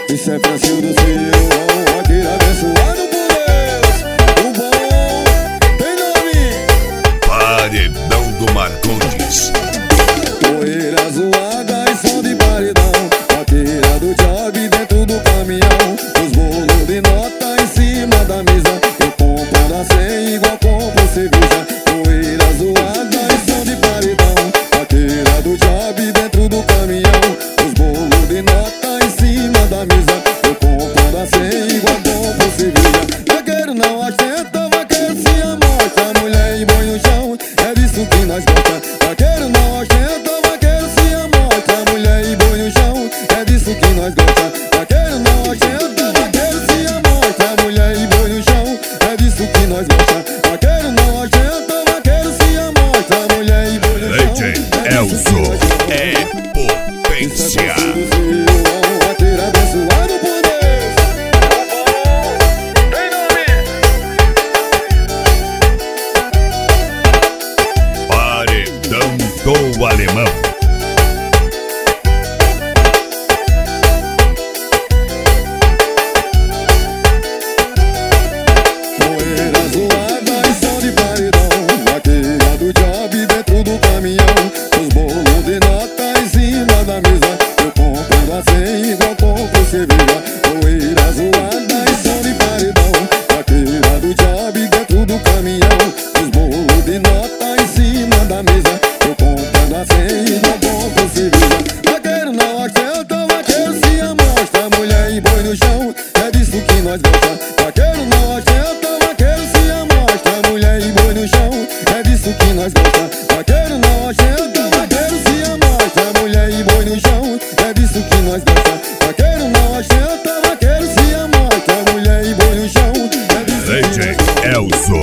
Isso é Brasil do Rio, aquele abençoado por Deus. O bom tem nome. Paredão do Marcondes. Poeira zoada e som de paredão. Vaqueira do job dentro do caminhão. Os bolos de nota em cima da mesa. Eu compro na 100 igual compro cerveja. Poeira zoada e som de paredão. Vaqueira do job dentro do caminhão. Os bolos de nota em cima da mesa. Eu compro na 100 igual compro cerveja. Vaqueiro não ostenta, vaqueiro se amostra. Mulher e boi no chão, é disso que nós gosta. Vaqueiro não ostenta, vaqueiro se amostra. Mulher e boi no chão, é disso que nós gosta. Vaqueiro não ostenta, vaqueiro se amostra. Mulher e boi no chão, é disso que nós gosta. Vaqueiro não ostenta, vaqueiro se amostra. Mulher e boi no chão, DJ é disso que Elzo nós gosta. é potência. Vaqueiro abençoado por Deus. Tem nome. Paredão do Alemão. Poeira zoada e som de paredão. Vaqueira do job dentro do caminhão. Os bolos de nota em cima da mesa. Eu compro na 100 igual compro cerveja. Poeira zoada e som de paredão. Vaqueira do job dentro do caminhão. Os bolos de nota em cima da mesa. Eu compro na 100 igual compro cerveja. Vaqueiro não ostenta, vaqueiro se amostra. Mulher e boi no chão, é disso que nós gosta. Vaqueiro não ostenta, vaqueiro se amostra. Mulher e boi no chão, é disso que nós gosta. Vaqueiro não ostenta, vaqueiro se amostra. Mulher e boi no chão, é disso que nós gosta. Vaqueiro não ostenta, vaqueiro se amostra. Mulher e boi no chão, é disso que nós DJ gosta. Elzo